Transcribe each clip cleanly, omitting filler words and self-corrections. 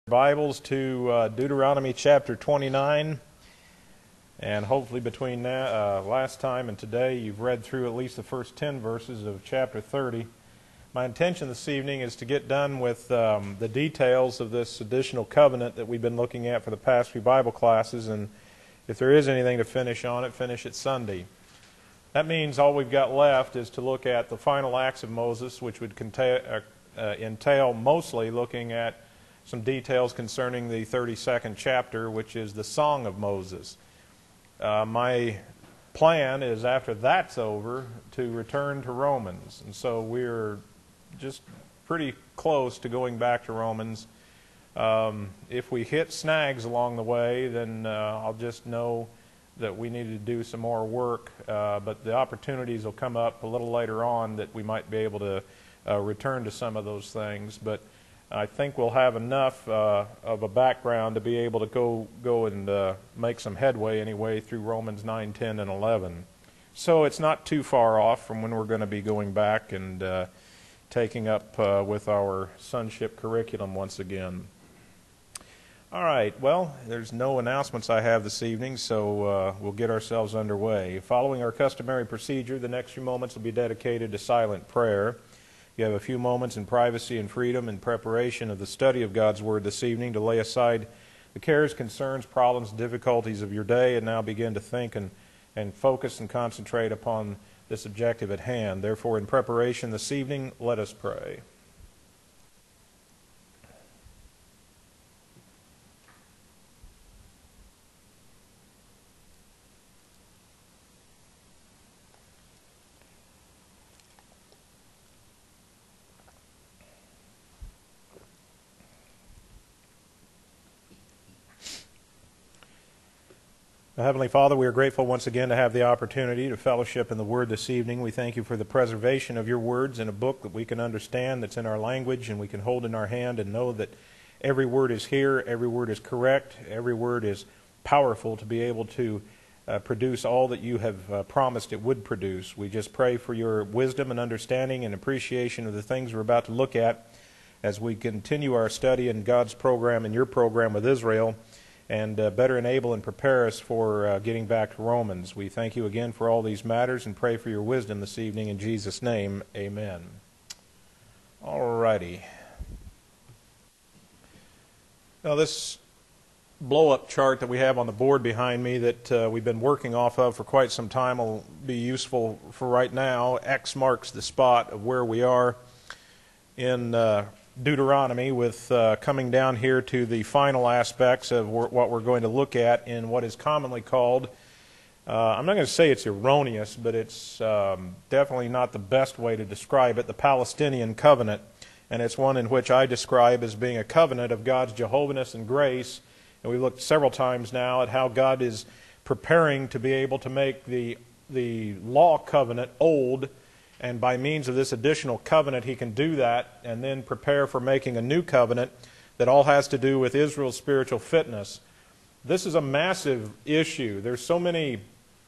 Bibles to Deuteronomy chapter 29, and hopefully between last time and today you've read through at least the first 10 verses of chapter 30. My intention this evening is to get done with the details of this additional covenant that we've been looking at for the past few Bible classes, and if there is anything to finish on it, finish it Sunday. That means all we've got left is to look at the final acts of Moses, which would entail mostly looking at some details concerning the 32nd chapter, which is the Song of Moses. My plan is, after that's over, to return to Romans. And so we're just pretty close to going back to Romans. If we hit snags along the way, then I'll just know that we need to do some more work. But the opportunities will come up a little later on that we might be able to return to some of those things. But I think we'll have enough of a background to be able to go and make some headway anyway through Romans 9, 10, and 11. So it's not too far off from when we're going to be going back and taking up with our sonship curriculum once again. All right, well, there's no announcements I have this evening, so we'll get ourselves underway. Following our customary procedure, the next few moments will be dedicated to silent prayer. You have a few moments in privacy and freedom in preparation of the study of God's Word this evening to lay aside the cares, concerns, problems, difficulties of your day, and now begin to think and focus and concentrate upon this objective at hand. Therefore, in preparation this evening, let us pray. Heavenly Father, we are grateful once again to have the opportunity to fellowship in the Word this evening. We thank you for the preservation of your words in a book that we can understand, that's in our language, and we can hold in our hand and know that every word is here, every word is correct, every word is powerful to be able to produce all that you have promised it would produce. We just pray for your wisdom and understanding and appreciation of the things we're about to look at as we continue our study in God's program and your program with Israel, and better enable and prepare us for getting back to Romans. We thank you again for all these matters and pray for your wisdom this evening. In Jesus' name, amen. All righty. Now, this blow-up chart that we have on the board behind me that we've been working off of for quite some time will be useful for right now. X marks the spot of where we are in Deuteronomy, with coming down here to the final aspects of what we're going to look at in what is commonly called, I'm not going to say it's erroneous, but it's definitely not the best way to describe it, the Palestinian covenant. And it's one in which I describe as being a covenant of God's Jehovahness and grace. And we've looked several times now at how God is preparing to be able to make the law covenant old, and by means of this additional covenant, he can do that and then prepare for making a new covenant that all has to do with Israel's spiritual fitness. This is a massive issue. There's so many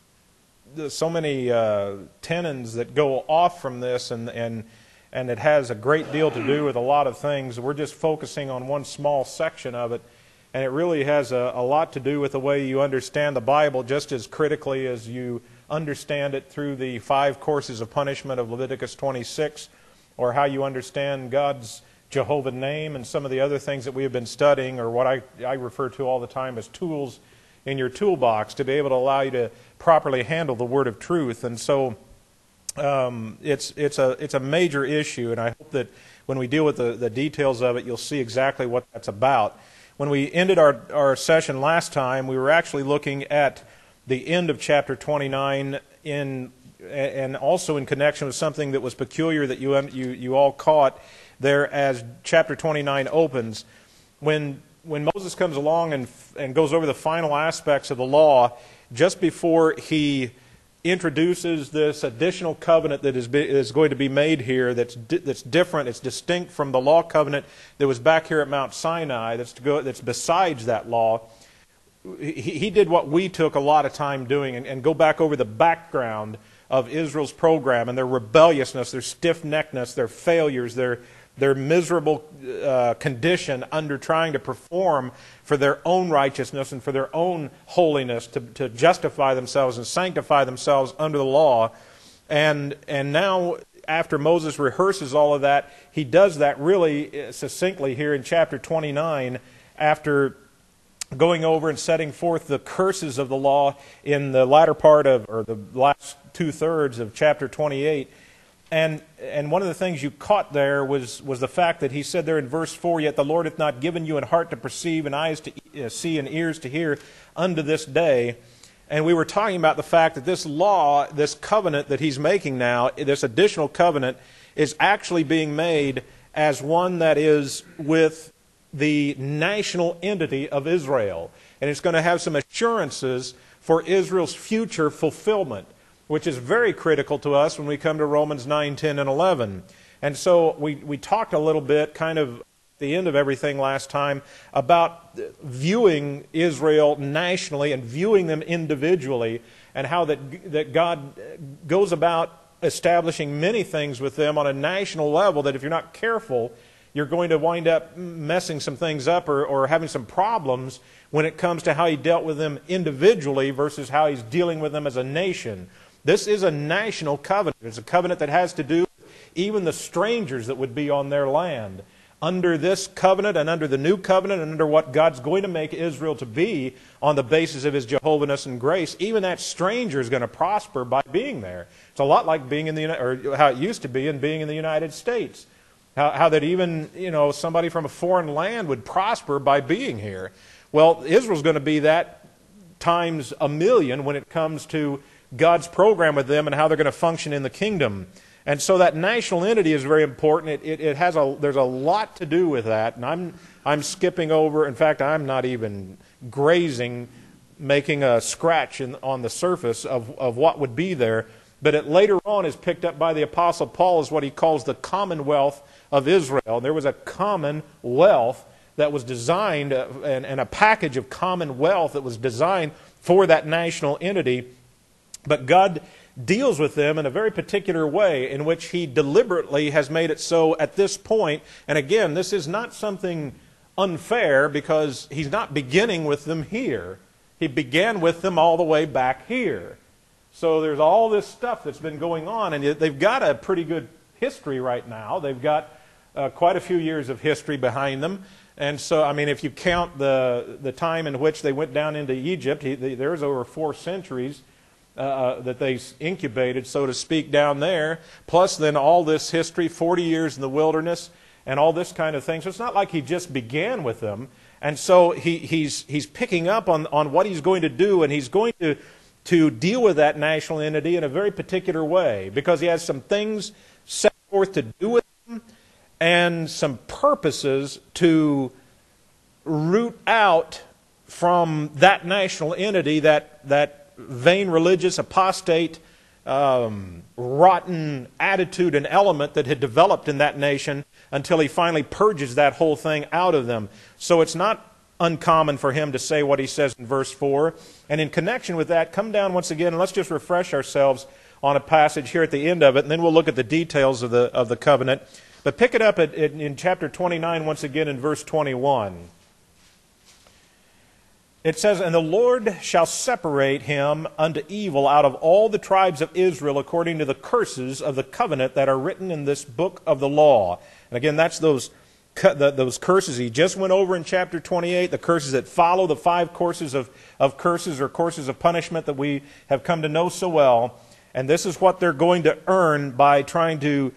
tenons that go off from this, and it has a great deal to do with a lot of things. We're just focusing on one small section of it, and it really has a lot to do with the way you understand the Bible just as critically as you understand it through the 5 courses of punishment of Leviticus 26, or how you understand God's Jehovah name and some of the other things that we have been studying, or what I refer to all the time as tools in your toolbox to be able to allow you to properly handle the word of truth. And so it's a major issue, and I hope that when we deal with the details of it, you'll see exactly what that's about. When we ended our session last time, we were actually looking at the end of chapter 29 and also in connection with something that was peculiar that you all caught there as chapter 29 opens. When Moses comes along and goes over the final aspects of the law, just before he introduces this additional covenant that is going to be made here, that's different, it's distinct from the law covenant that was back here at Mount Sinai, that's besides that law. He did what we took a lot of time doing, and go back over the background of Israel's program and their rebelliousness, their stiff-neckedness, their failures, their their miserable condition under trying to perform for their own righteousness and for their own holiness to justify themselves and sanctify themselves under the law. And now, after Moses rehearses all of that, he does that really succinctly here in chapter 29, after going over and setting forth the curses of the law in the latter part of, or the last two-thirds of chapter 28. And one of the things you caught there was the fact that he said there in verse 4, "Yet the Lord hath not given you an heart to perceive, and eyes to see, and ears to hear unto this day." And we were talking about the fact that this law, this covenant that he's making now, this additional covenant, is actually being made as one that is with the national entity of Israel. And it's going to have some assurances for Israel's future fulfillment, which is very critical to us when we come to Romans 9, 10, and 11. And so we talked a little bit, kind of at the end of everything last time, about viewing Israel nationally and viewing them individually, and how that God goes about establishing many things with them on a national level that if you're not careful, you're going to wind up messing some things up or having some problems when it comes to how he dealt with them individually versus how he's dealing with them as a nation. This is a national covenant. It's a covenant that has to do with even the strangers that would be on their land. Under this covenant and under the new covenant and under what God's going to make Israel to be on the basis of his Jehovahness and grace, even that stranger is going to prosper by being there. It's a lot like being in or how it used to be in being in the United States. How that even, somebody from a foreign land would prosper by being here. Well, Israel's going to be that times a million when it comes to God's program with them and how they're going to function in the kingdom. And so that national entity is very important. There's a lot to do with that, and I'm skipping over. In fact, I'm not even grazing, making a scratch on the surface of what would be there. But it later on is picked up by the Apostle Paul as what he calls the commonwealth of Israel. There was a commonwealth that was designed, and a package of commonwealth that was designed for that national entity. But God deals with them in a very particular way in which he deliberately has made it so at this point. And again, this is not something unfair because he's not beginning with them here. He began with them all the way back here. So there's all this stuff that's been going on, and they've got a pretty good history right now. They've got quite a few years of history behind them. And so, if you count the time in which they went down into Egypt, there's over 4 centuries that they incubated, so to speak, down there. Plus then all this history, 40 years in the wilderness, and all this kind of thing. So it's not like he just began with them. And so he's picking up on what he's going to do, and he's going to deal with that national entity in a very particular way, because he has some things set forth to do with them and some purposes to root out from that national entity, that vain religious, apostate, rotten attitude and element that had developed in that nation, until he finally purges that whole thing out of them. So it's not uncommon for him to say what he says in verse 4. And in connection with that, come down once again and let's just refresh ourselves on a passage here at the end of it, and then we'll look at the details of the covenant. But pick it up in chapter 29 once again in verse 21. It says, "And the Lord shall separate him unto evil out of all the tribes of Israel according to the curses of the covenant that are written in this book of the law." And again, that's those curses he just went over in chapter 28, the curses that follow the 5 courses of curses or courses of punishment that we have come to know so well. And this is what they're going to earn by trying to,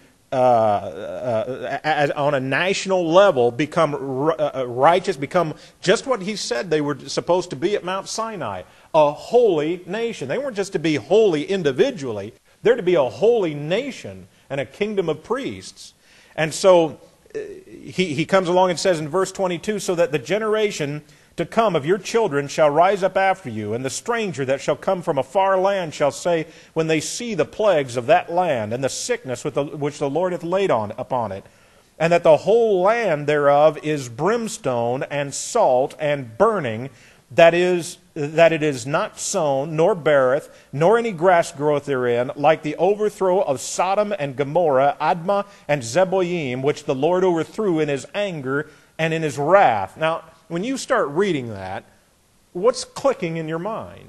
on a national level, become righteous, become just what he said they were supposed to be at Mount Sinai, a holy nation. They weren't just to be holy individually, they're to be a holy nation and a kingdom of priests. And so he comes along and says in verse 22, "So that the generation to come of your children shall rise up after you, and the stranger that shall come from a far land shall say, when they see the plagues of that land, and the sickness which the Lord hath laid upon it, and that the whole land thereof is brimstone and salt and burning, that it is not sown, nor beareth, nor any grass groweth therein, like the overthrow of Sodom and Gomorrah, Admah and Zeboim, which the Lord overthrew in his anger and in his wrath. Now, when you start reading that, what's clicking in your mind?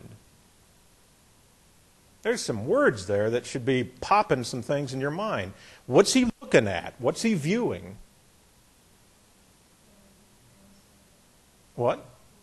There's some words there that should be popping some things in your mind. What's he looking at? What's he viewing? What?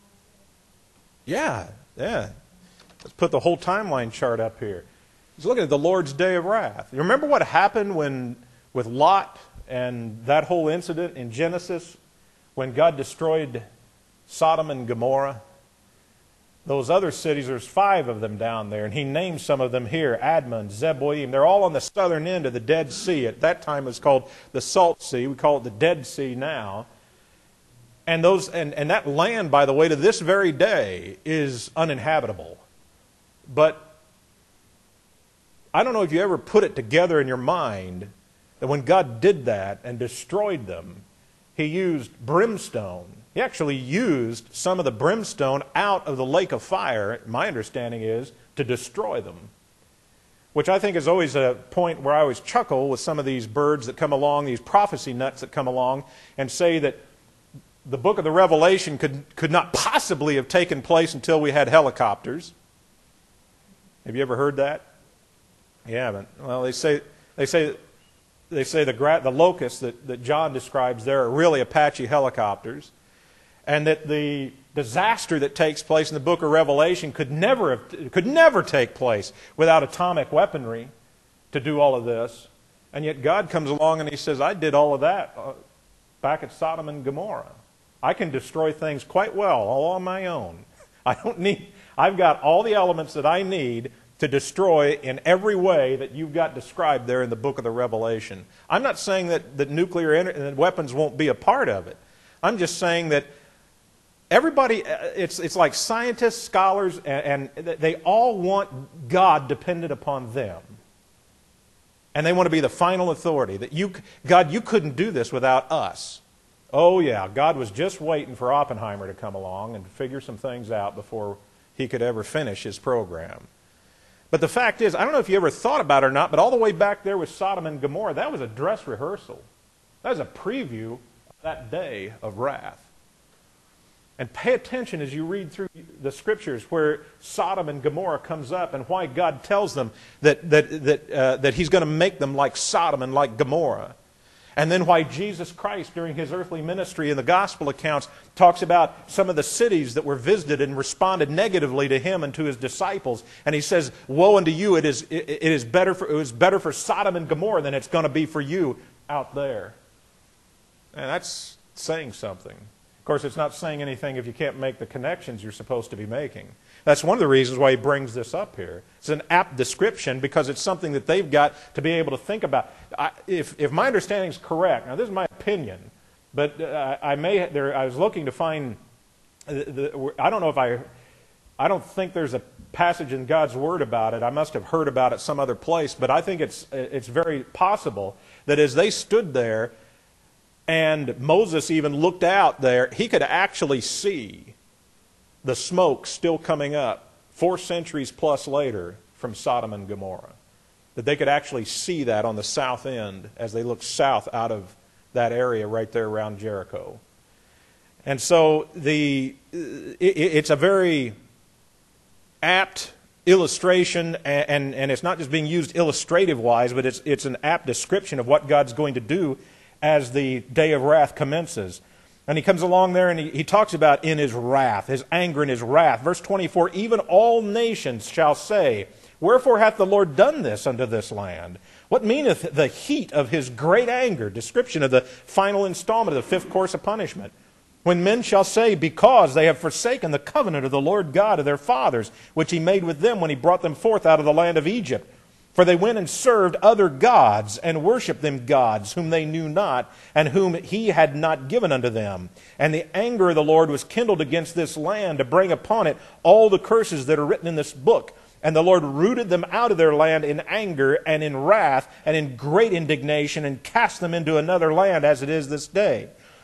Yeah. Let's put the whole timeline chart up here. He's looking at the Lord's day of wrath. You remember what happened with Lot and that whole incident in Genesis when God destroyed Sodom and Gomorrah? Those other cities, there's 5 of them down there, and he named some of them here, Admah and Zeboim. They're all on the southern end of the Dead Sea. At that time it was called the Salt Sea. We call it the Dead Sea now. And that land, by the way, to this very day is uninhabitable. But I don't know if you ever put it together in your mind that when God did that and destroyed them, he used brimstone. He actually used some of the brimstone out of the lake of fire, my understanding is, to destroy them. Which I think is always a point where I always chuckle with some of these birds that come along, these prophecy nuts that come along, and say that the book of the Revelation could not possibly have taken place until we had helicopters. Have you ever heard that? You haven't. Well, they say the locusts that John describes there are really Apache helicopters, and that the disaster that takes place in the book of Revelation could never take place without atomic weaponry to do all of this. And yet God comes along and he says, I did all of that back at Sodom and Gomorrah. I can destroy things quite well all on my own. I've got all the elements that I need to destroy in every way that you've got described there in the book of the Revelation. I'm not saying that nuclear weapons won't be a part of it. I'm just saying that everybody, it's like scientists, scholars, and they all want God dependent upon them. And they want to be the final authority. God, you couldn't do this without us. Oh yeah, God was just waiting for Oppenheimer to come along and figure some things out before he could ever finish his program. But the fact is, I don't know if you ever thought about it or not, but all the way back there with Sodom and Gomorrah, that was a dress rehearsal. That was a preview of that day of wrath. And pay attention as you read through the Scriptures where Sodom and Gomorrah comes up and why God tells them that he's going to make them like Sodom and like Gomorrah. And then why Jesus Christ, during his earthly ministry in the gospel accounts, talks about some of the cities that were visited and responded negatively to him and to his disciples. And he says, woe unto you, it was better for Sodom and Gomorrah than it's going to be for you out there. And that's saying something. Of course, it's not saying anything if you can't make the connections you're supposed to be making. That's one of the reasons why he brings this up here. It's an apt description because it's something that they've got to be able to think about. If my understanding is correct, now this is my opinion, but I was looking to find, I don't think there's a passage in God's Word about it. I must have heard about it some other place, but I think it's very possible that as they stood there and Moses even looked out there, he could actually see the smoke still coming up 4 centuries plus later from Sodom and Gomorrah. That they could actually see that on the south end as they looked south out of that area right there around Jericho. And so it's a very apt illustration, and it's not just being used illustrative-wise, but it's an apt description of what God's going to do as the day of wrath commences. And he comes along there and he talks about in his wrath, his anger and his wrath. Verse 24, even all nations shall say, wherefore hath the Lord done this unto this land? What meaneth the heat of his great anger? Description of the final installment of the 5th course of punishment. When men shall say, because they have forsaken the covenant of the Lord God of their fathers, which he made with them when he brought them forth out of the land of Egypt. For they went and served other gods, and worshipped them gods, whom they knew not, and whom he had not given unto them. And the anger of the Lord was kindled against this land, to bring upon it all the curses that are written in this book. And the Lord rooted them out of their land in anger, and in wrath, and in great indignation, and cast them into another land, as it is this day.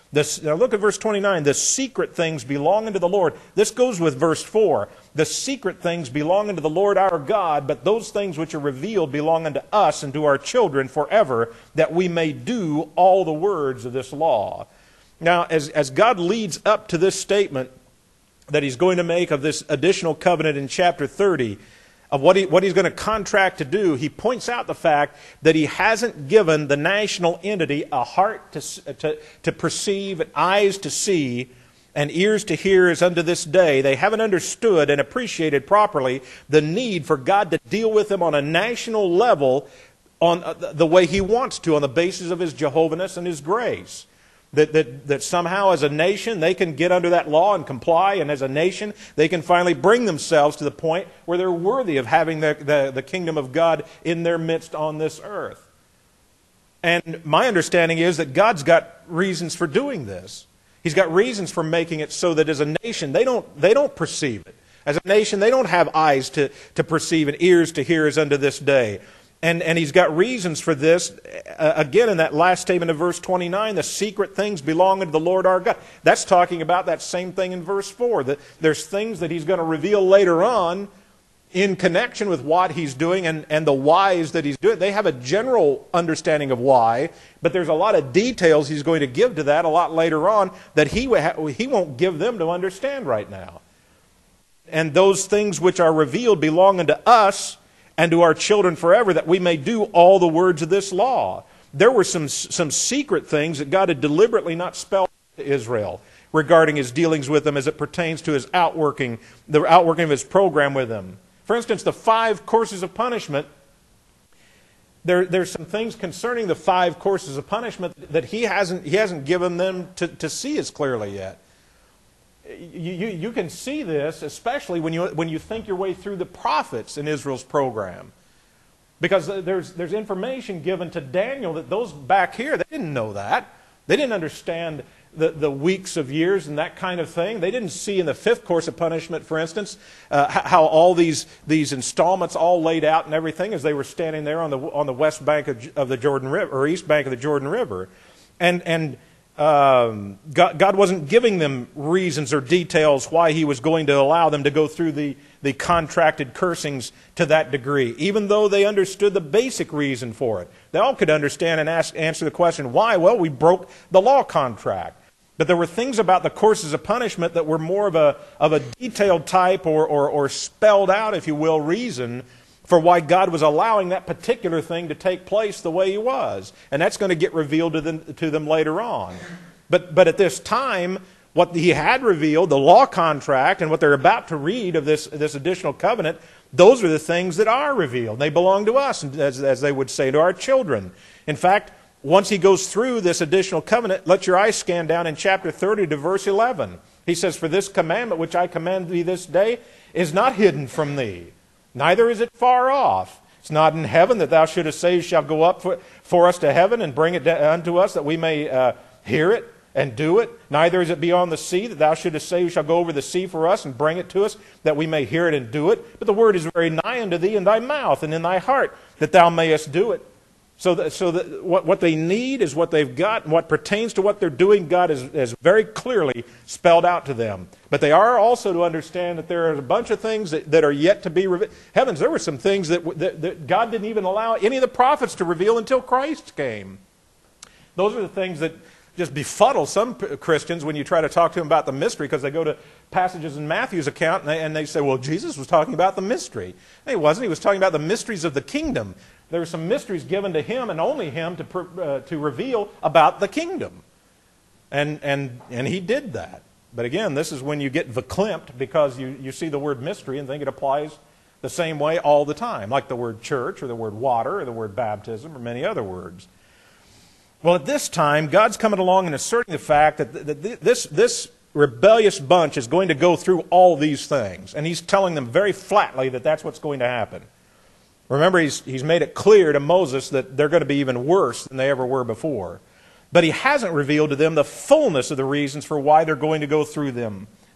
Now look at verse 29. The secret things belong unto the Lord. This goes with verse 4. The secret things belong unto the Lord our God, but those things which are revealed belong unto us and to our children forever, that we may do all the words of this law. Now, as God leads up to this statement that He's going to make of this additional covenant in chapter 30, of what he's going to contract to do, He points out the fact that He hasn't given the national entity a heart to perceive, and eyes to see, and ears to hear as unto this day. They haven't understood and appreciated properly the need for God to deal with them on a national level on the way He wants to, on the basis of His Jehovah-ness and His grace. That somehow as a nation they can get under that law and comply, and as a nation they can finally bring themselves to the point where they're worthy of having the kingdom of God in their midst on this earth. And my understanding is that God's got reasons for doing this. He's got reasons for making it so that as a nation they don't perceive it. As a nation they don't have eyes to perceive and ears to hear as unto this day. And He's got reasons for this. Again, in that last statement of verse 29, the secret things belong unto the Lord our God. That's talking about that same thing in verse 4. That there's things that He's going to reveal later on in connection with what He's doing and the whys that He's doing. They have a general understanding of why, but there's a lot of details He's going to give to that a lot later on that He won't give them to understand right now. And those things which are revealed belong unto us and to our children forever, that we may do all the words of this law. There were some secret things that God had deliberately not spelled to Israel regarding His dealings with them as it pertains to the outworking of His program with them. For instance, the 5 courses of punishment. There's some things concerning the 5 courses of punishment that He hasn't given them to see as clearly yet. You can see this especially when you think your way through the prophets in Israel's program. Because there's information given to Daniel that those back here, they didn't know that. They didn't understand the weeks of years and that kind of thing. They didn't see in the 5th course of punishment, for instance, how all these installments all laid out and everything as they were standing there on the west bank of the Jordan River, or east bank of the Jordan River. And God wasn't giving them reasons or details why He was going to allow them to go through the contracted cursings to that degree, even though they understood the basic reason for it. They all could understand and answer the question, why? Well, we broke the law contract. But there were things about the courses of punishment that were more of a detailed type or spelled out, if you will, reason for why God was allowing that particular thing to take place the way He was. And that's going to get revealed to them later on. But at this time, what He had revealed, the law contract, and what they're about to read of this additional covenant, those are the things that are revealed. They belong to us, as they would say, to our children. In fact, once He goes through this additional covenant, let your eyes scan down in chapter 30 to verse 11. He says, "For this commandment which I command thee this day is not hidden from thee, neither is it far off. It's not in heaven that thou shouldest say, shall go up for us to heaven and bring it unto us that we may hear it and do it. Neither is it beyond the sea that thou shouldest say, you shall go over the sea for us and bring it to us that we may hear it and do it. But the word is very nigh unto thee in thy mouth and in thy heart that thou mayest do it." So that what they need is what they've got, and what pertains to what they're doing, God has very clearly spelled out to them. But they are also to understand that there are a bunch of things that are yet to be revealed. Heavens, there were some things that God didn't even allow any of the prophets to reveal until Christ came. Those are the things that just befuddle some Christians when you try to talk to them about the mystery, because they go to passages in Matthew's account and they say, well, Jesus was talking about the mystery. And He wasn't. He was talking about the mysteries of the kingdom. There were some mysteries given to Him and only Him to reveal about the kingdom. And He did that. But again, this is when you get verklempt, because you see the word mystery and think it applies the same way all the time, like the word church or the word water or the word baptism or many other words. Well, at this time, God's coming along and asserting the fact that this rebellious bunch is going to go through all these things. And He's telling them very flatly that that's what's going to happen. Remember, he's made it clear to Moses that they're going to be even worse than they ever were before. But He hasn't revealed to them the fullness of the reasons for why they're going to go through them.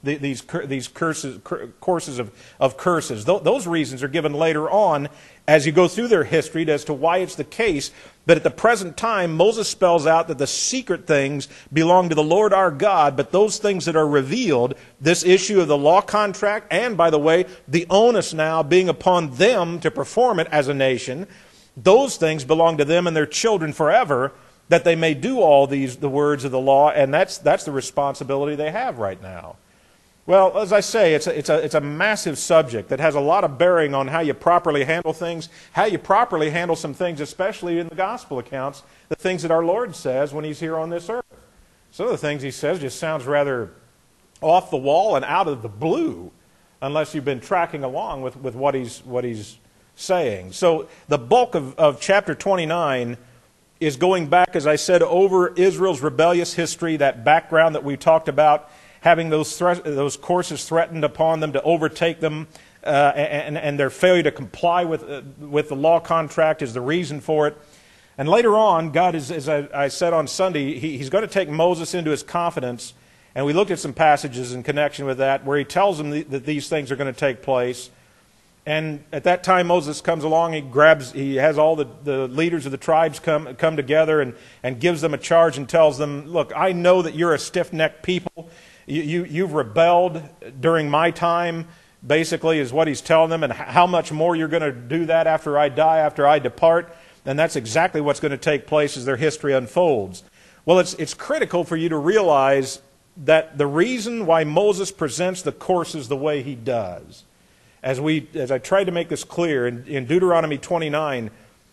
these courses of curses. Those reasons are given later on as you go through their history as to why it's the case. But at the present time, Moses spells out that the secret things belong to the Lord our God, but those things that are revealed, this issue of the law contract, and by the way, the onus now being upon them to perform it as a nation, those things belong to them and their children forever, that they may do all the words of the law, and that's the responsibility they have right now. Well, as I say, it's a massive subject that has a lot of bearing on how you properly handle things, how you properly handle some things, especially in the gospel accounts, the things that our Lord says when He's here on this earth. Some of the things He says just sounds rather off the wall and out of the blue, unless you've been tracking along with what He's saying. So the bulk of chapter 29 is going back, as I said, over Israel's rebellious history, that background that we talked about, having those courses threatened upon them to overtake them, and their failure to comply with the law contract is the reason for it. And later on, God is, as I said on Sunday, He's going to take Moses into His confidence, and we looked at some passages in connection with that where He tells them that these things are going to take place. And at that time, Moses comes along, he has all the leaders of the tribes come together and gives them a charge and tells them, look, I know that you're a stiff-necked people. You've rebelled during my time, basically, is what he's telling them, and how much more you're going to do that after I die, after I depart. And that's exactly what's going to take place as their history unfolds. Well, it's critical for you to realize that the reason why Moses presents the courses the way he does, as I tried to make this clear in Deuteronomy 29,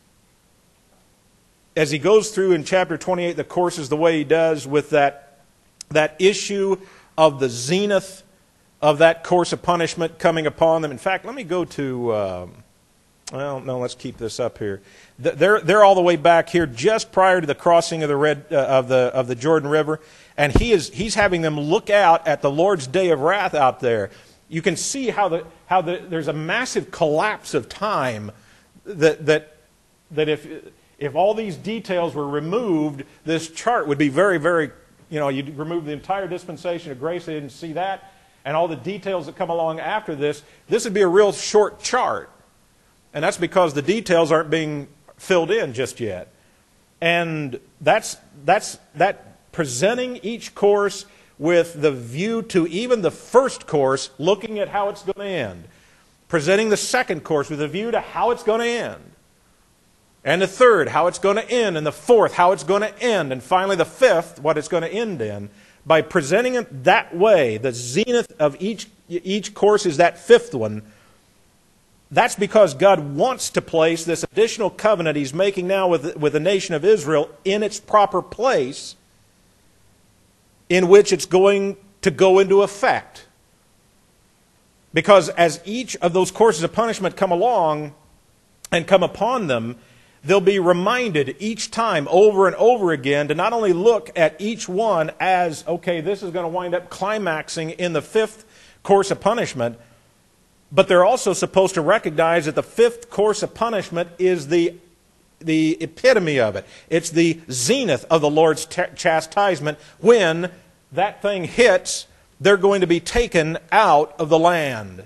as he goes through in chapter 28 the courses the way he does with that issue of the zenith of that course of punishment coming upon them. In fact, let me go to, let's keep this up here. They're all the way back here just prior to the crossing of the Jordan River, and he's having them look out at the Lord's day of wrath out there. You can see how there's a massive collapse of time that if all these details were removed, this chart would be very, very, you'd remove the entire dispensation of grace, they didn't see that, and all the details that come along after this would be a real short chart. And that's because the details aren't being filled in just yet. And that's presenting each course with the view to even the first course, looking at how it's going to end. Presenting the second course with a view to how it's going to end. And the third, how it's going to end. And the fourth, how it's going to end. And finally the fifth, what it's going to end in. By presenting it that way, the zenith of each course is that fifth one. That's because God wants to place this additional covenant He's making now with the nation of Israel in its proper place, in which it's going to go into effect. Because as each of those courses of punishment come along and come upon them, they'll be reminded each time over and over again to not only look at each one as, okay, this is going to wind up climaxing in the fifth course of punishment, but they're also supposed to recognize that the fifth course of punishment is the epitome of it. It's the zenith of the Lord's chastisement. When that thing hits, they're going to be taken out of the land.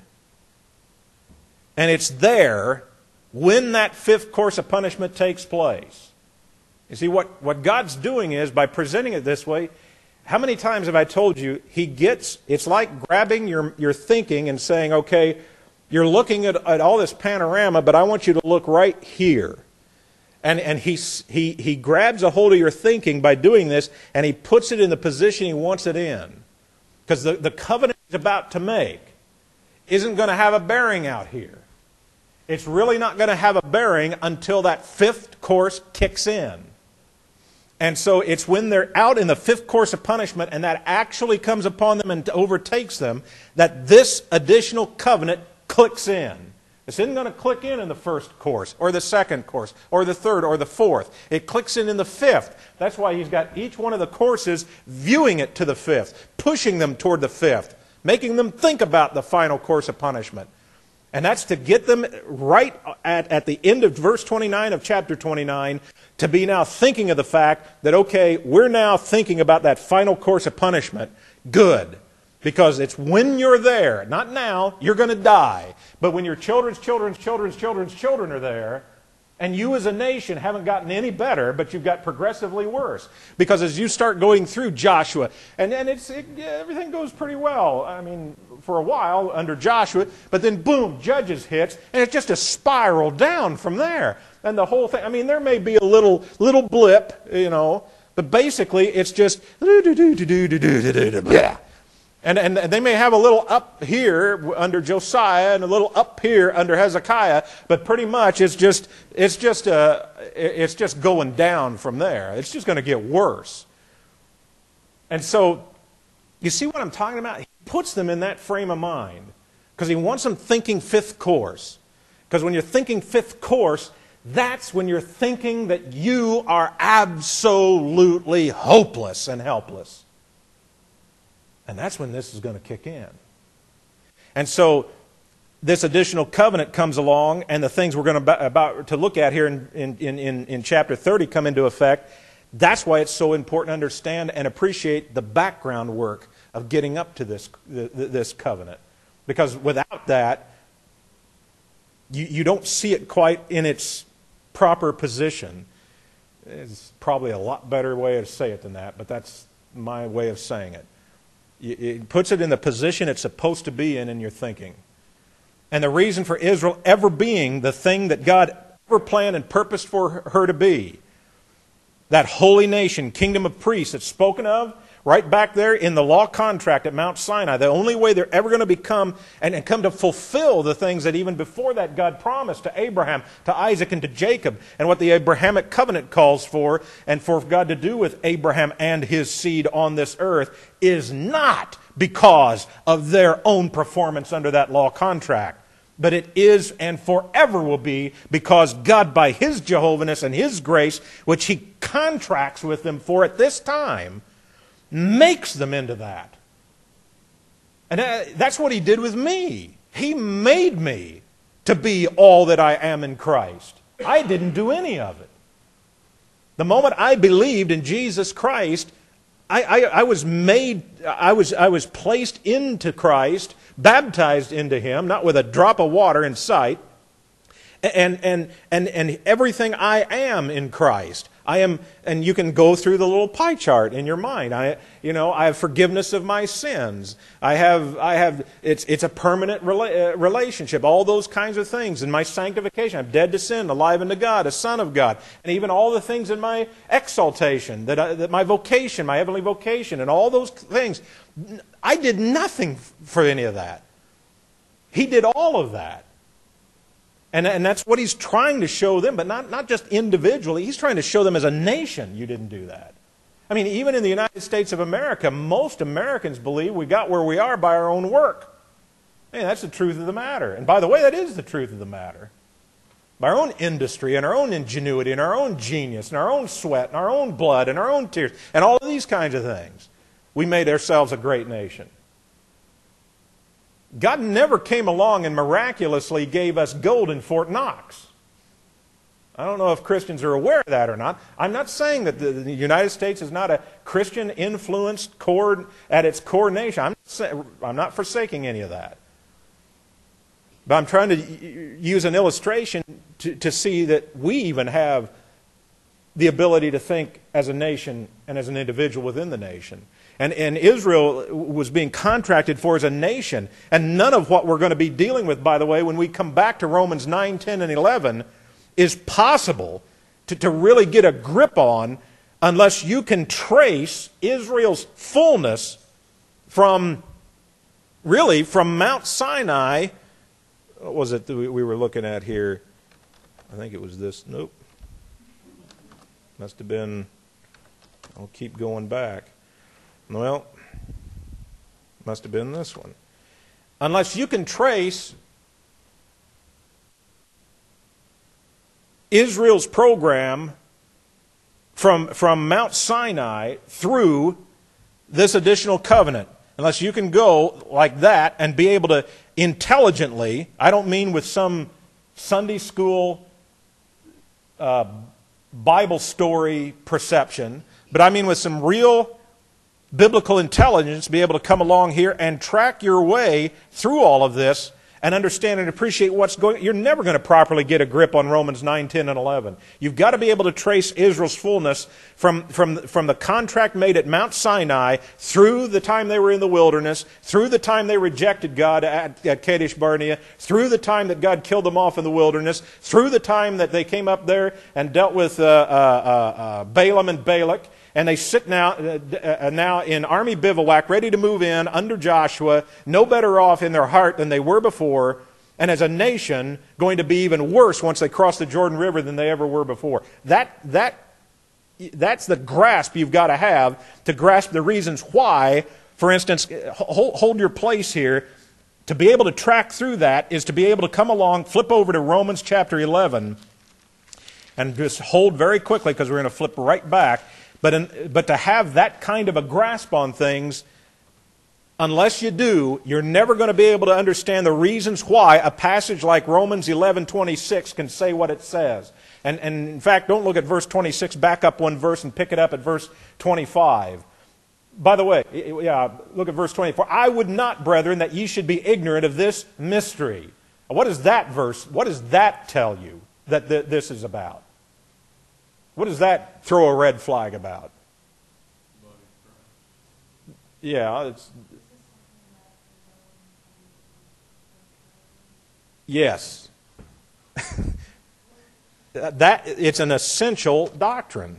And it's there when that fifth course of punishment takes place. You see, what God's doing is, by presenting it this way, how many times have I told you, it's like grabbing your thinking and saying, okay, you're looking at all this panorama, but I want you to look right here. And he grabs a hold of your thinking by doing this, and he puts it in the position he wants it in. Because the covenant he's about to make isn't going to have a bearing out here. It's really not going to have a bearing until that fifth course kicks in. And so it's when they're out in the fifth course of punishment and that actually comes upon them and overtakes them that this additional covenant clicks in. This isn't going to click in the first course, or the second course, or the third, or the fourth. It clicks in the fifth. That's why he's got each one of the courses viewing it to the fifth, pushing them toward the fifth, making them think about the final course of punishment. And that's to get them right at the end of verse 29 of chapter 29 to be now thinking of the fact that, okay, we're now thinking about that final course of punishment. Good. Because it's when you're there, not now, you're going to die. But when your children's children are there, and you as a nation haven't gotten any better, but you've got progressively worse. Because as you start going through Joshua, and everything goes pretty well, I mean, for a while under Joshua, but then boom, Judges hits, and it's just a spiral down from there. And the whole thing, I mean, there may be a little blip, you know, but basically it's just and they may have a little up here under Josiah and a little up here under Hezekiah, but pretty much it's just going down from there. It's just going to get worse. And so, you see what I'm talking about? He puts them in that frame of mind because he wants them thinking fifth course. Because when you're thinking fifth course, that's when you're thinking that you are absolutely hopeless and helpless. And that's when this is going to kick in. And so this additional covenant comes along, and the things we're going about to look at here in chapter 30 come into effect. That's why it's so important to understand and appreciate the background work of getting up to this covenant. Because without that, you don't see it quite in its proper position. It's probably a lot better way to say it than that, but that's my way of saying it. It puts it in the position it's supposed to be in your thinking. And the reason for Israel ever being the thing that God ever planned and purposed for her to be, that holy nation, kingdom of priests that's spoken of right back there in the law contract at Mount Sinai, the only way they're ever going to become and come to fulfill the things that even before that God promised to Abraham, to Isaac, and to Jacob, and what the Abrahamic covenant calls for, and for God to do with Abraham and his seed on this earth, is not because of their own performance under that law contract. But it is and forever will be because God, by His Jehovahness and His grace, which He contracts with them for at this time, makes them into that. And that's what He did with me. He made me to be all that I am in Christ. I didn't do any of it. The moment I believed in Jesus Christ, I was placed into Christ, baptized into Him, not with a drop of water in sight, and everything I am in Christ. I am, and you can go through the little pie chart in your mind. I have forgiveness of my sins. It's a permanent relationship. All those kinds of things. In my sanctification, I'm dead to sin, alive unto God, a son of God, and even all the things in my exaltation, that my vocation, my heavenly vocation, and all those things. I did nothing for any of that. He did all of that. And that's what He's trying to show them, but not just individually. He's trying to show them as a nation, you didn't do that. I mean, even in the United States of America, most Americans believe we got where we are by our own work. I mean, that's the truth of the matter. And by the way, that is the truth of the matter. By our own industry and our own ingenuity and our own genius and our own sweat and our own blood and our own tears and all of these kinds of things, we made ourselves a great nation. God never came along and miraculously gave us gold in Fort Knox. I don't know if Christians are aware of that or not. I'm not saying that the United States is not a Christian-influenced at its core nation. I'm not forsaking any of that. But I'm trying to use an illustration to see that we even have the ability to think as a nation and as an individual within the nation. And Israel was being contracted for as a nation. And none of what we're going to be dealing with, by the way, when we come back to Romans 9, 10, and 11, is possible to really get a grip on unless you can trace Israel's fullness from Mount Sinai. What was it that we were looking at here? I think it was this. Nope. Must have been, I'll keep going back. Well, must have been this one. Unless you can trace Israel's program from Mount Sinai through this additional covenant, unless you can go like that and be able to intelligently, I don't mean with some Sunday school Bible story perception, but I mean with some real biblical intelligence to be able to come along here and track your way through all of this and understand and appreciate what's going on. You're never going to properly get a grip on Romans 9, 10, and 11. You've got to be able to trace Israel's fullness from the contract made at Mount Sinai through the time they were in the wilderness, through the time they rejected God at Kadesh Barnea, through the time that God killed them off in the wilderness, through the time that they came up there and dealt with Balaam and Balak. And they sit now in army bivouac, ready to move in under Joshua, no better off in their heart than they were before, and as a nation going to be even worse once they cross the Jordan River than they ever were before. That's the grasp you've got to have to grasp the reasons why. For instance, hold your place here. To be able to track through that is to be able to come along, flip over to Romans chapter 11, and just hold very quickly because we're going to flip right back. But to have that kind of a grasp on things, unless you do, you're never going to be able to understand the reasons why a passage like Romans 11:26 can say what it says. And in fact, don't look at verse 26, back up one verse and pick it up at verse 25. By the way, look at verse 24. I would not, brethren, that ye should be ignorant of this mystery. What is that verse? What does that tell you that this is about? What does that throw a red flag about? Yeah, yes. It's an essential doctrine.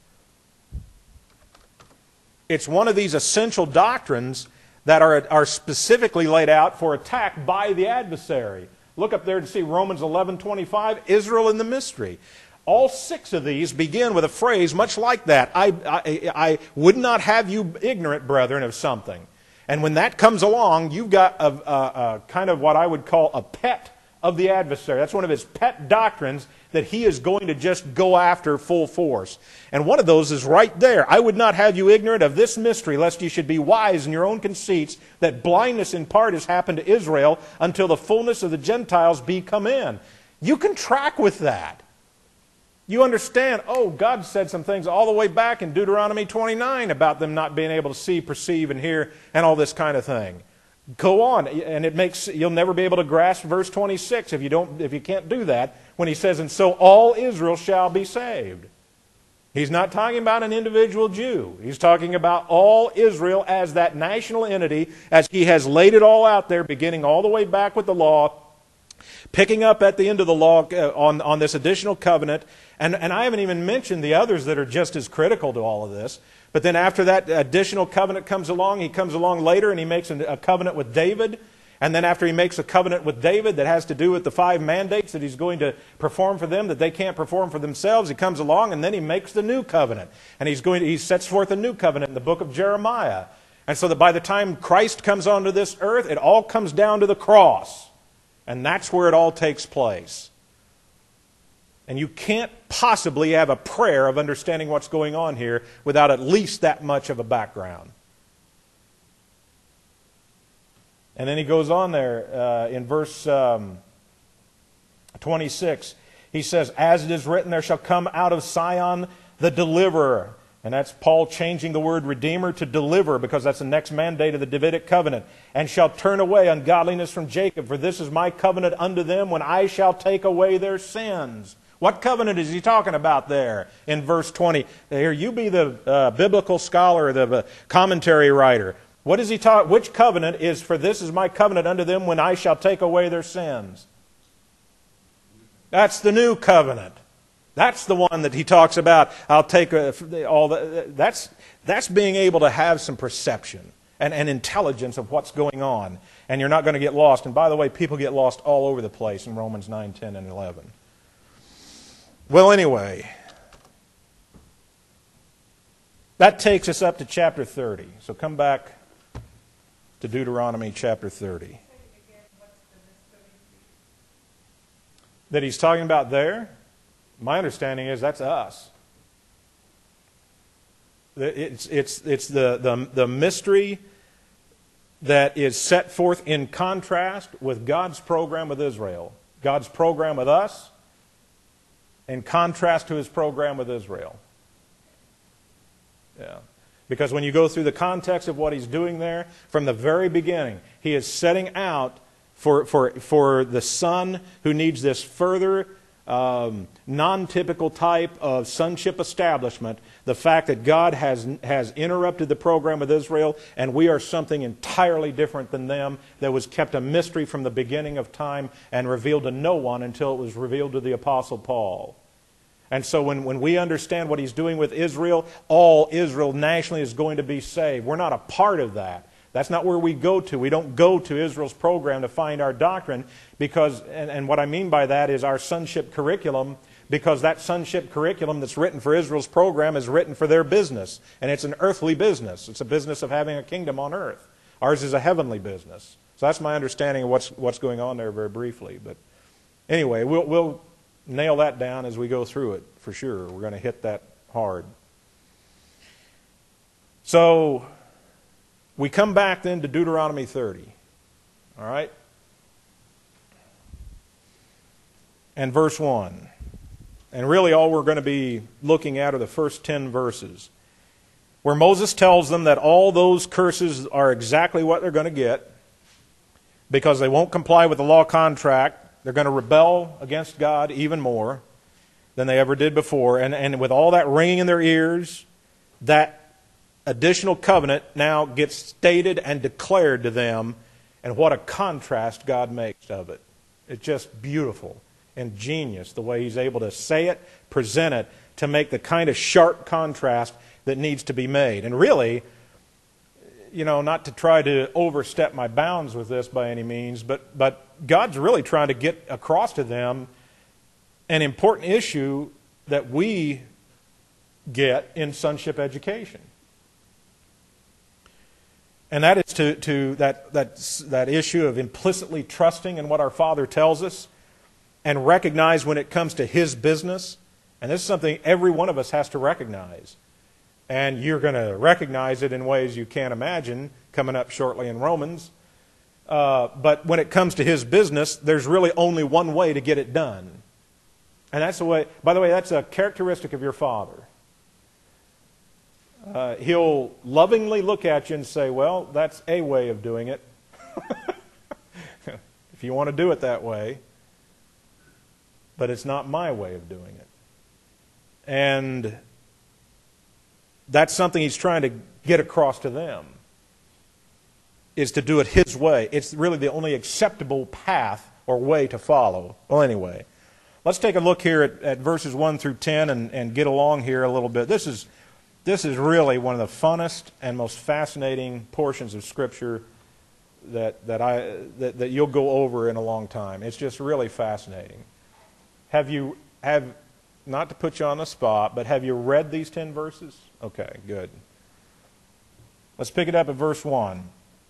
It's one of these essential doctrines that are specifically laid out for attack by the adversary. Look up there to see Romans 11:25, Israel in the mystery. All 6 of these begin with a phrase much like that. I would not have you ignorant, brethren, of something. And when that comes along, you've got a kind of what I would call a pet of the adversary. That's one of his pet doctrines that he is going to just go after full force. And one of those is right there. I would not have you ignorant of this mystery, lest you should be wise in your own conceits, that blindness in part has happened to Israel until the fullness of the Gentiles be come in. You can track with that. You understand, God said some things all the way back in Deuteronomy 29 about them not being able to see, perceive, and hear, and all this kind of thing. Go on, and you'll never be able to grasp verse 26 if you can't do that, when he says, and so all Israel shall be saved. He's not talking about an individual Jew. He's talking about all Israel as that national entity, as he has laid it all out there, beginning all the way back with the law, picking up at the end of the law on this additional covenant. And I haven't even mentioned the others that are just as critical to all of this. But then after that additional covenant comes along, he comes along later and he makes a covenant with David. And then after he makes a covenant with David that has to do with the 5 mandates that he's going to perform for them that they can't perform for themselves, he comes along and then he makes the new covenant. And he sets forth a new covenant in the book of Jeremiah. And so that by the time Christ comes onto this earth, it all comes down to the cross. And that's where it all takes place. And you can't possibly have a prayer of understanding what's going on here without at least that much of a background. And then he goes on there in verse 26. He says, as it is written, there shall come out of Sion the deliverer. And that's Paul changing the word redeemer to deliver, because that's the next mandate of the Davidic covenant. And shall turn away ungodliness from Jacob, for this is my covenant unto them when I shall take away their sins. What covenant is he talking about there in verse 20? Here, you be the biblical scholar, the commentary writer. What is he talking? Which covenant is, for this is my covenant unto them when I shall take away their sins? That's the new covenant. That's the one that he talks about. I'll take all the. That's being able to have some perception and intelligence of what's going on, and you're not going to get lost. And by the way, people get lost all over the place in Romans 9, 10, and 11. Well, anyway, that takes us up to chapter 30. So come back to Deuteronomy chapter 30. That he's talking about there, my understanding is that's us. It's the mystery that is set forth in contrast with God's program with Israel. God's program with us in contrast to his program with Israel. Yeah. Because when you go through the context of what he's doing there, from the very beginning, he is setting out for the son who needs this further non-typical type of sonship establishment, the fact that God has interrupted the program with Israel, and we are something entirely different than them that was kept a mystery from the beginning of time and revealed to no one until it was revealed to the Apostle Paul. And so when we understand what he's doing with Israel, all Israel nationally is going to be saved. We're not a part of that. That's not where we go to. We don't go to Israel's program to find our doctrine because, and what I mean by that is our sonship curriculum, because that sonship curriculum that's written for Israel's program is written for their business. And it's an earthly business. It's a business of having a kingdom on earth. Ours is a heavenly business. So that's my understanding of what's going on there very briefly. But anyway, we'll nail that down as we go through it for sure. We're going to hit that hard. So we come back then to Deuteronomy 30. All right? And verse 1. And really all we're going to be looking at are the first 10 verses, where Moses tells them that all those curses are exactly what they're going to get because they won't comply with the law contract. They're going to rebel against God even more than they ever did before. And with all that ringing in their ears, that additional covenant now gets stated and declared to them, and what a contrast God makes of it. It's just beautiful and genius the way he's able to say it, present it, to make the kind of sharp contrast that needs to be made. And really, not to try to overstep my bounds with this by any means, but God's really trying to get across to them an important issue that we get in sonship education. And that is to that issue of implicitly trusting in what our Father tells us and recognize when it comes to His business. And this is something every one of us has to recognize. And you're going to recognize it in ways you can't imagine coming up shortly in Romans. But when it comes to His business, there's really only one way to get it done. And that's the way, by the way, that's a characteristic of your Father. He'll lovingly look at you and say, well, that's a way of doing it. If you want to do it that way. But it's not my way of doing it. And that's something He's trying to get across to them, is to do it His way. It's really the only acceptable path or way to follow. Well, anyway, let's take a look here at verses 1 through 10 and get along here a little bit. This is really one of the funnest and most fascinating portions of Scripture that you'll go over in a long time. It's just really fascinating. Not to put you on the spot, but have you read these 10 verses? Okay, good. Let's pick it up at verse 1.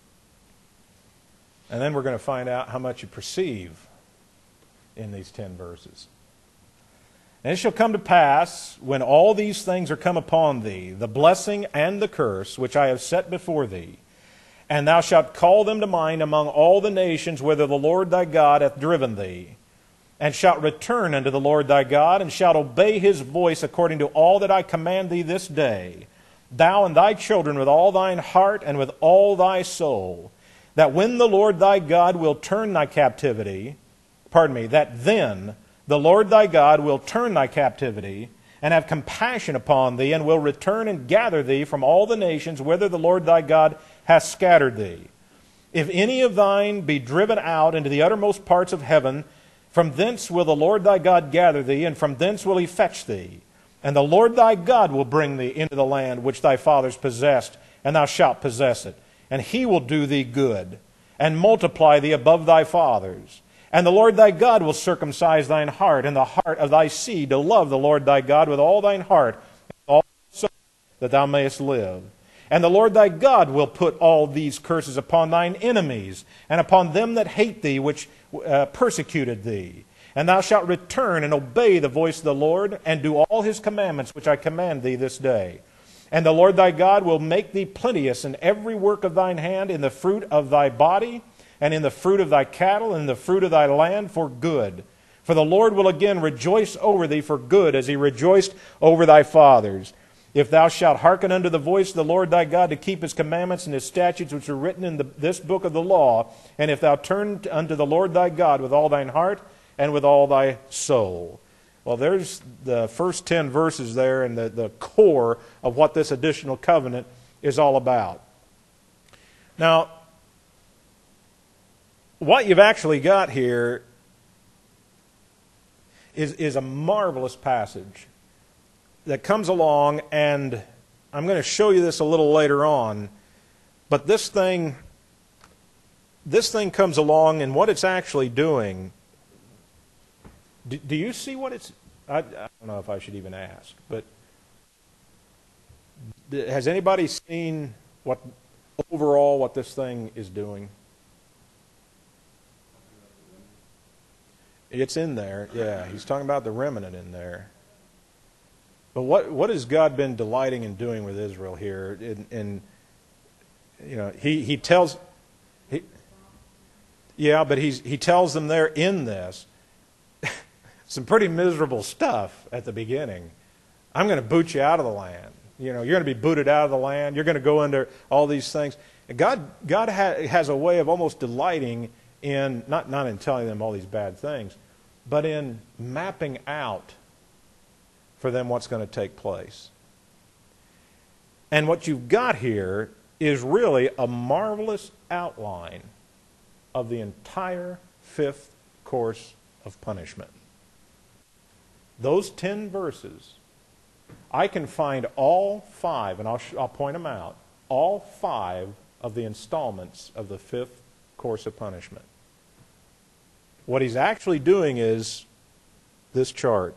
And then we're going to find out how much you perceive in these 10 verses. And it shall come to pass, when all these things are come upon thee, the blessing and the curse which I have set before thee, and thou shalt call them to mind among all the nations whither the Lord thy God hath driven thee, and shalt return unto the Lord thy God, and shalt obey His voice according to all that I command thee this day, thou and thy children with all thine heart and with all thy soul, that when the Lord thy God will turn thy captivity, that then the Lord thy God will turn thy captivity, and have compassion upon thee, and will return and gather thee from all the nations whither the Lord thy God hath scattered thee. If any of thine be driven out into the uttermost parts of heaven, from thence will the Lord thy God gather thee, and from thence will He fetch thee. And the Lord thy God will bring thee into the land which thy fathers possessed, and thou shalt possess it. And He will do thee good, and multiply thee above thy fathers. And the Lord thy God will circumcise thine heart, and the heart of thy seed to love the Lord thy God with all thine heart, and all thy soul, that thou mayest live. And the Lord thy God will put all these curses upon thine enemies, and upon them that hate thee, which persecuted thee. And thou shalt return and obey the voice of the Lord, and do all His commandments which I command thee this day. And the Lord thy God will make thee plenteous in every work of thine hand, in the fruit of thy body, and in the fruit of thy cattle, and in the fruit of thy land for good. For the Lord will again rejoice over thee for good, as He rejoiced over thy fathers. If thou shalt hearken unto the voice of the Lord thy God to keep his commandments and his statutes which are written in this book of the law, and if thou turn unto the Lord thy God with all thine heart and with all thy soul. Well, there's the first 10 verses there and the core of what this additional covenant is all about. Now, what you've actually got here is a marvelous passage that comes along, and I'm going to show you this a little later on, but this thing comes along, and what it's actually doing, do you see what it's, I don't know if I should even ask, but has anybody seen what this thing is doing? It's in there, yeah. He's talking about the remnant in there. But what has God been delighting in doing with Israel here? He tells, but he tells them there in this some pretty miserable stuff at the beginning. I'm going to boot you out of the land. You're going to be booted out of the land. You're going to go under all these things. And God has a way of almost delighting in not in telling them all these bad things, but in mapping out for them what's going to take place. And what you've got here is really a marvelous outline of the entire 5th course of punishment. Those 10 verses, I can find all 5, and I'll point them out, all 5 of the installments of the 5th course of punishment. What he's actually doing is this chart.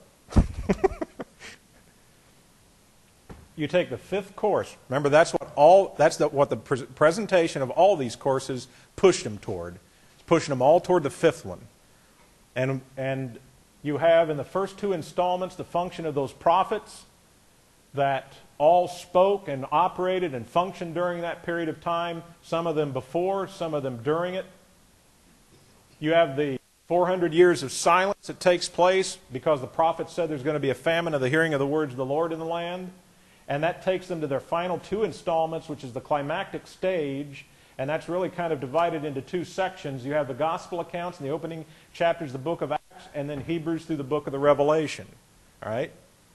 You take the 5th course. Remember, that's what the presentation of all these courses pushed them toward. It's pushing them all toward the 5th one. And you have in the first 2 installments the function of those prophets that all spoke and operated and functioned during that period of time, some of them before, some of them during it. You have the 400 years of silence that takes place because the prophet said there's going to be a famine of the hearing of the words of the Lord in the land. And that takes them to their final 2 installments, which is the climactic stage. And that's really kind of divided into 2 sections. You have the gospel accounts in the opening chapters of the book of Acts, and then Hebrews through the book of the Revelation. All right?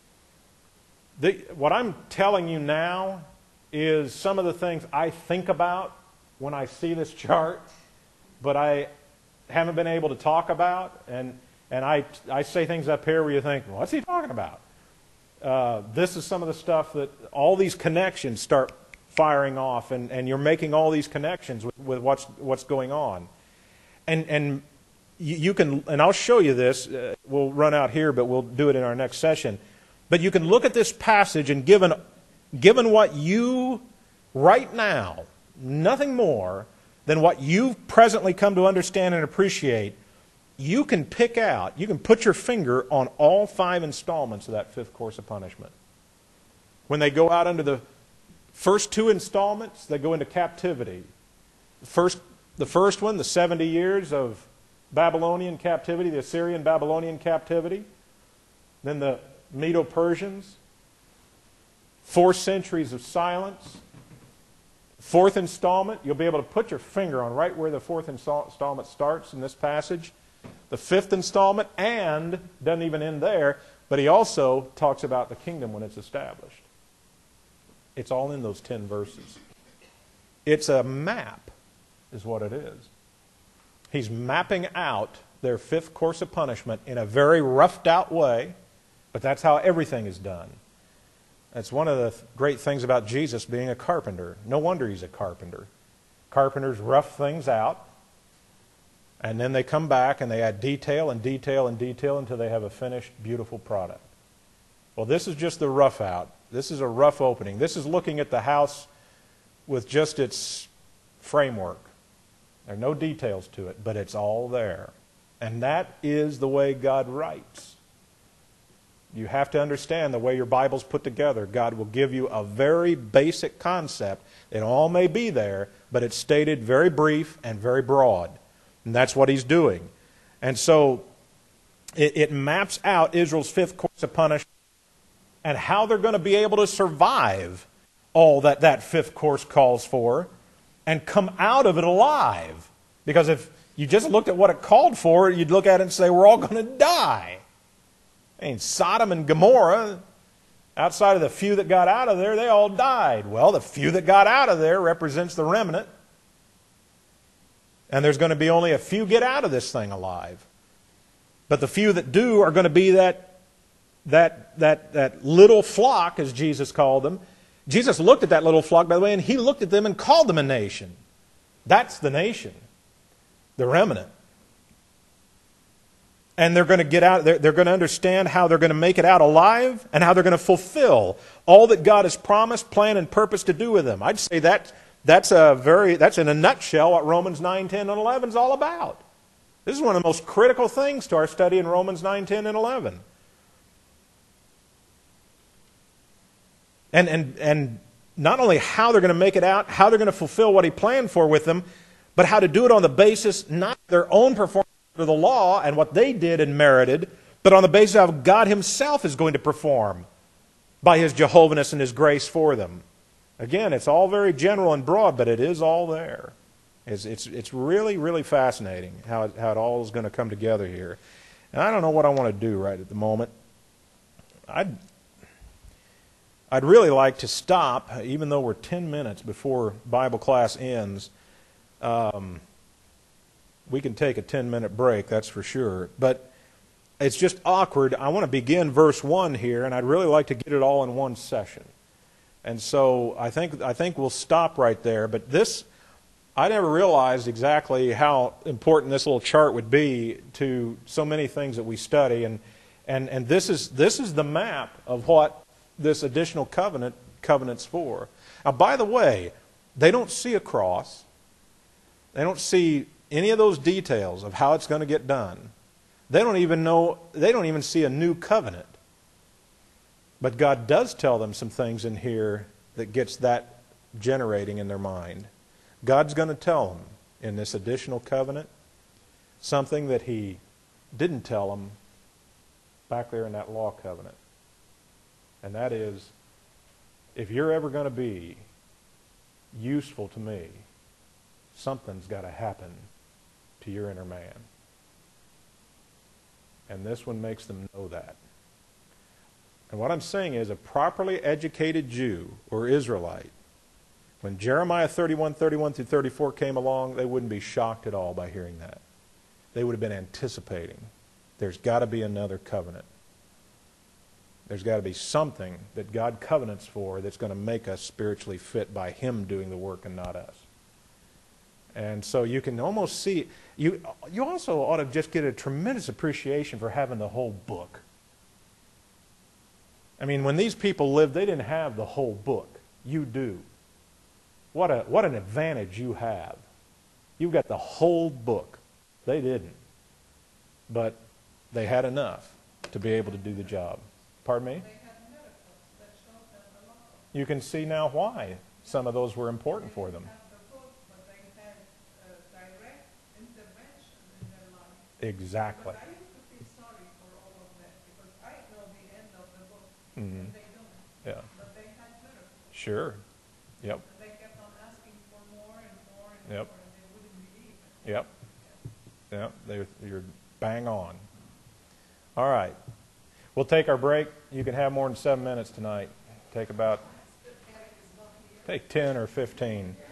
What I'm telling you now is some of the things I think about when I see this chart, but I haven't been able to talk about. And I say things up here where you think, well, what's he talking about? This is some of the stuff that all these connections start firing off, and you're making all these connections with what's going on. And you can, and I'll show you this. We'll run out here, but we'll do it in our next session. But you can look at this passage, and given what you, right now, nothing more than what you've presently come to understand and appreciate, you can pick out, you can put your finger on all 5 installments of that 5th course of punishment. When they go out under the first 2 installments, they go into captivity. The first one, the 70 years of Babylonian captivity, the Assyrian Babylonian captivity. Then the Medo-Persians, 4 centuries of silence. 4th installment, you'll be able to put your finger on right where the 4th installment starts in this passage. The 5th installment, and doesn't even end there, but he also talks about the kingdom when it's established. It's all in those 10 verses. It's a map, is what it is. He's mapping out their 5th course of punishment in a very roughed out way, but that's how everything is done. That's one of the great things about Jesus being a carpenter. No wonder he's a carpenter. Carpenters rough things out, and then they come back and they add detail and detail and detail until they have a finished, beautiful product. Well, this is just the rough out. This is a rough opening. This is looking at the house with just its framework. There are no details to it, but it's all there. And that is the way God writes. You have to understand the way your Bible's put together. God will give you a very basic concept. It all may be there, but it's stated very brief and very broad. And that's what he's doing. And so it maps out Israel's 5th course of punishment and how they're going to be able to survive all that that fifth course calls for and come out of it alive. Because if you just looked at what it called for, you'd look at it and say, we're all going to die. I mean, Sodom and Gomorrah, outside of the few that got out of there, they all died. Well, the few that got out of there represents the remnant. And there's going to be only a few get out of this thing alive. But the few that do are going to be that little flock, as Jesus called them. Jesus looked at that little flock, by the way, and He looked at them and called them a nation. That's the nation, the remnant. And they're going to get out, they're going to understand how they're going to make it out alive and how they're going to fulfill all that God has promised, planned, and purposed to do with them. I'd say that's in a nutshell what Romans 9, 10, and 11 is all about. This is one of the most critical things to our study in Romans 9, 10, and 11. And not only how they're going to make it out, how they're going to fulfill what He planned for with them, but how to do it on the basis not of their own performance of the law and what they did and merited, but on the basis of how God Himself is going to perform by His Jehovahness and His grace for them. Again, it's all very general and broad, but it is all there. It's really, really fascinating how it all is going to come together here. And I don't know what I want to do right at the moment. I'd really like to stop, even though we're 10 minutes before Bible class ends. We can take a 10-minute break, that's for sure. But it's just awkward. I want to begin verse 1 here, and I'd really like to get it all in one session. And so I think we'll stop right there. But this, I never realized exactly how important this little chart would be to so many things that we study. And this is the map of what this additional covenant's for. Now, by the way, they don't see a cross. They don't see any of those details of how it's going to get done. They don't even see a new covenant. But God does tell them some things in here that gets that generating in their mind. God's going to tell them in this additional covenant something that He didn't tell them back there in that law covenant. And that is, if you're ever going to be useful to me, something's got to happen to your inner man. And this one makes them know that. And what I'm saying is, a properly educated Jew or Israelite, when Jeremiah 31 through 34 came along, they wouldn't be shocked at all by hearing that. They would have been anticipating. There's got to be another covenant. There's got to be something that God covenants for that's going to make us spiritually fit by Him doing the work and not us. And so you can almost see, you also ought to just get a tremendous appreciation for having the whole book. I mean, when these people lived, they didn't have the whole book. You do. What an advantage you have. You've got the whole book. They didn't. But they had enough to be able to do the job. Pardon me? You can see now why some of those were important for them. Exactly. But I used to feel sorry for all of that because I know the end of the book, Mm-hmm. and they don't. Yeah. But they had miracles. Sure. Yep. And they kept on asking for more and more and Yep. more, and they wouldn't believe it. Yep. Yep. You're bang on. All right. We'll take our break. You can have more than 7 minutes tonight. Take 10 or 15.